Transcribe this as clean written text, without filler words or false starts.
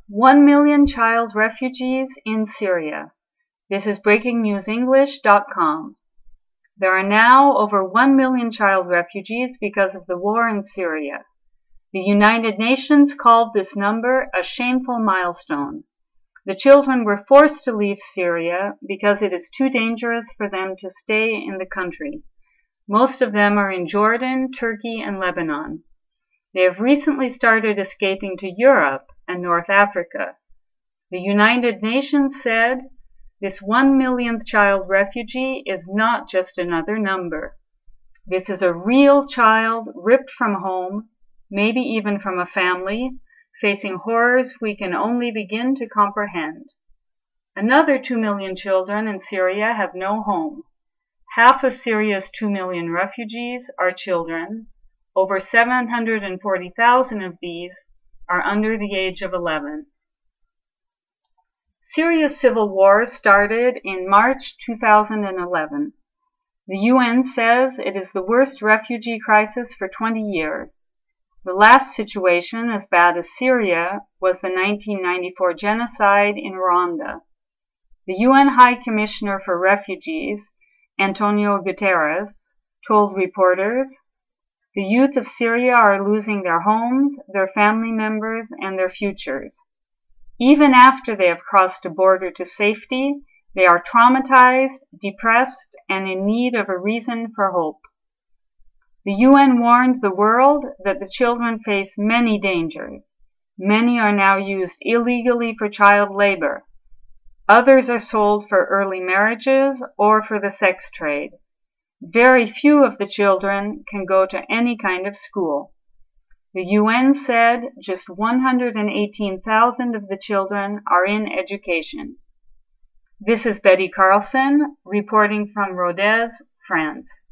1 million child refugees in Syria. This is breakingnewsenglish.com. There are now over 1 million child refugees because of the war in Syria. The United Nations called this number a shameful milestone. The children were forced to leave Syria because it is too dangerous for them to stay in the country. Most of them are in Jordan, Turkey, and Lebanon. They have recently started escaping to Europe and North Africa. The United Nations said, "This 1 millionth child refugee is not just another number. This is a real child ripped from home, maybe even from a family, facing horrors we can only begin to comprehend." Another 2 million children in Syria have no home. Half of Syria's 2 million refugees are children. Over 740,000 of these are under the age of 11. Syria's civil war started in March 2011. The UN says it is the worst refugee crisis for 20 years. The last situation as bad as Syria was the 1994 genocide in Rwanda. The UN High Commissioner for Refugees, Antonio Guterres, told reporters, "The youth of Syria are losing their homes, their family members, and their futures. Even after they have crossed a border to safety, they are traumatized, depressed, and in need of a reason for hope." The UN warned the world that the children face many dangers. Many are now used illegally for child labor. Others are sold for early marriages or for the sex trade. Very few of the children can go to any kind of school. The UN said just 118,000 of the children are in education. This is Betty Carlson reporting from Rodez, France.